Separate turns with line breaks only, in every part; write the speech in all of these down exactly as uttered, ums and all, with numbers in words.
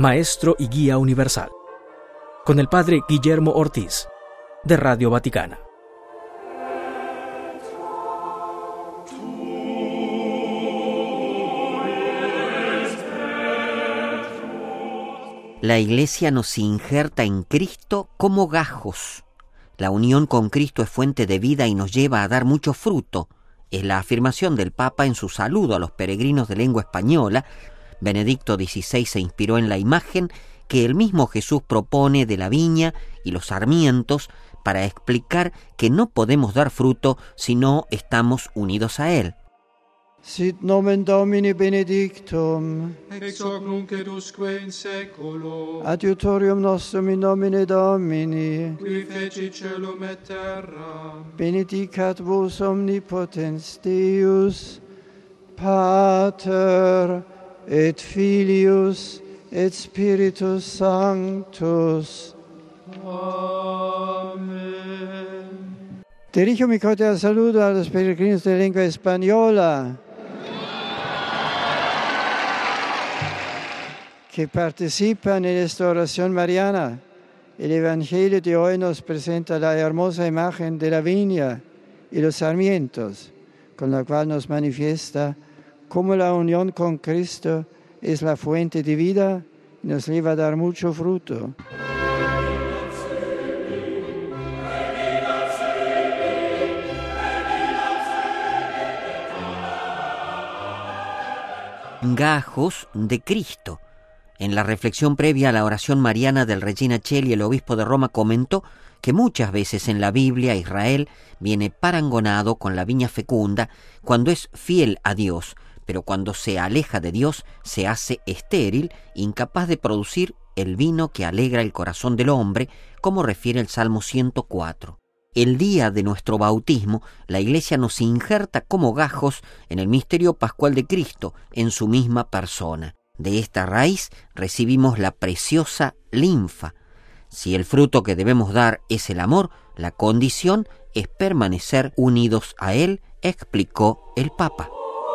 Maestro y Guía Universal, con el Padre Guillermo Ortiz, de Radio Vaticana.
La Iglesia nos injerta en Cristo como gajos. La unión con Cristo es fuente de vida y nos lleva a dar mucho fruto. Es la afirmación del Papa en su saludo a los peregrinos de lengua española. Benedicto dieciséis se inspiró en la imagen que el mismo Jesús propone de la viña y los sarmientos para explicar que no podemos dar fruto si no estamos unidos a Él.
Sit nomen Domini benedictum,
ex hoc nunc et usque in seculo,
adiutorium nostrum in nomine Domini,
qui fecit caelum et terra.
benedicat vos omnipotens Deus, Pater et Filius et Spiritus Sanctus.
Amen.
Dirijo mi cordial saludo a los peregrinos de lengua española que participan en esta oración mariana. El Evangelio de hoy nos presenta la hermosa imagen de la viña y los sarmientos, con la cual nos manifiesta cómo la unión con Cristo es la fuente de vida y nos lleva a dar mucho fruto.
Gajos de Cristo. En la reflexión previa a la oración mariana del Regina Coeli, el obispo de Roma comentó que muchas veces en la Biblia Israel viene parangonado con la viña fecunda cuando es fiel a Dios, pero cuando se aleja de Dios se hace estéril, incapaz de producir el vino que alegra el corazón del hombre, como refiere el Salmo ciento cuatro. El día de nuestro bautismo, la Iglesia nos injerta como gajos en el misterio pascual de Cristo, en su misma persona. De esta raíz recibimos la preciosa linfa. Si el fruto que debemos dar es el amor, la condición es permanecer unidos a Él, explicó el Papa.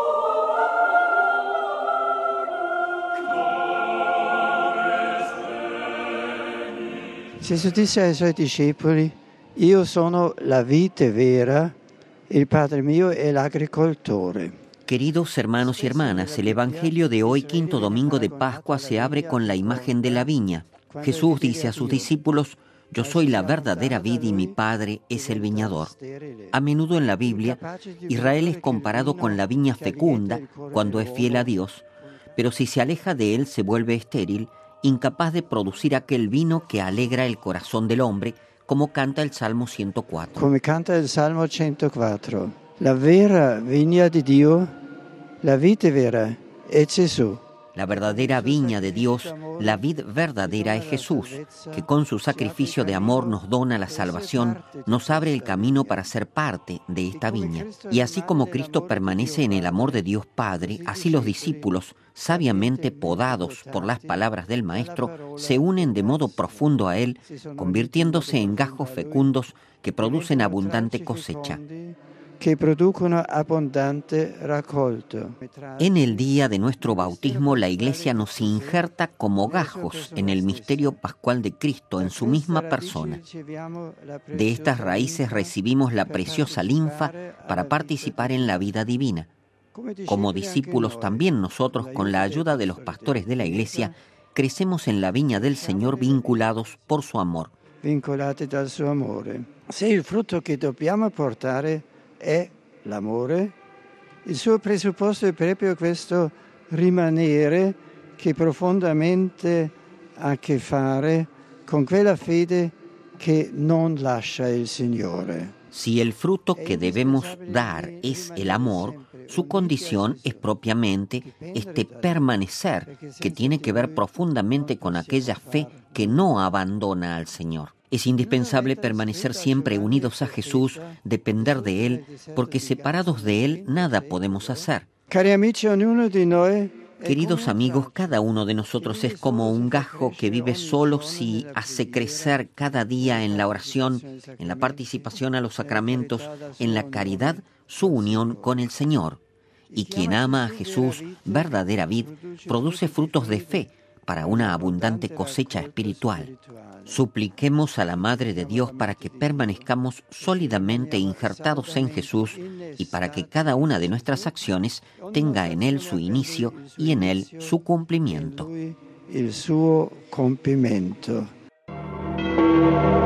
Gesù disse ai suoi discepoli: Io sono la vite vera, il Padre mio è l'agricoltore.
Queridos hermanos y hermanas, el Evangelio de hoy, quinto domingo de Pascua, se abre con la imagen de la viña. Jesús dice a sus discípulos: Yo soy la verdadera vid y mi Padre es el viñador. A menudo en la Biblia, Israel es comparado con la viña fecunda cuando es fiel a Dios, pero si se aleja de Él se vuelve estéril, incapaz de producir aquel vino que alegra el corazón del hombre, como canta el Salmo ciento cuatro.
Come canta il Salmo centoquattro. La vera vigna di Dio, la vite vera, è Gesù.
La verdadera viña de Dios, la vid verdadera es Jesús, que con su sacrificio de amor nos dona la salvación, nos abre el camino para ser parte de esta viña. Y así como Cristo permanece en el amor de Dios Padre, así los discípulos, sabiamente podados por las palabras del Maestro, se unen de modo profundo a Él, convirtiéndose en gajos fecundos que producen abundante cosecha.
Que producono abundante raccolto.
En el día de nuestro bautismo, la Iglesia nos injerta como gajos en el misterio pascual de Cristo, en su misma persona. De estas raíces recibimos la preciosa linfa para participar en la vida divina. Como discípulos también nosotros, con la ayuda de los pastores de la Iglesia, crecemos en la viña del Señor vinculados por su amor.
Vincolati dal suo amore. Se il frutto che dobbiamo portare è l'amore, il suo presupposto è proprio questo rimanere che profondamente ha a che fare con quella fede che non lascia il Signore.
Si el fruto que debemos dar es el amor, su condición es propiamente este permanecer, que tiene que ver profundamente con aquella fe que no abandona al Señor. Es indispensable permanecer siempre unidos a Jesús, depender de Él, porque separados de Él nada podemos hacer.
Cari amici, ognuno di noi
Queridos amigos, cada uno de nosotros es como un gajo que vive solo si hace crecer cada día en la oración, en la participación a los sacramentos, en la caridad, su unión con el Señor. Y quien ama a Jesús, verdadera vid, produce frutos de fe, para una abundante cosecha espiritual. Supliquemos a la Madre de Dios para que permanezcamos sólidamente injertados en Jesús y para que cada una de nuestras acciones tenga en Él su inicio y en Él su cumplimiento.
Il suo compimento.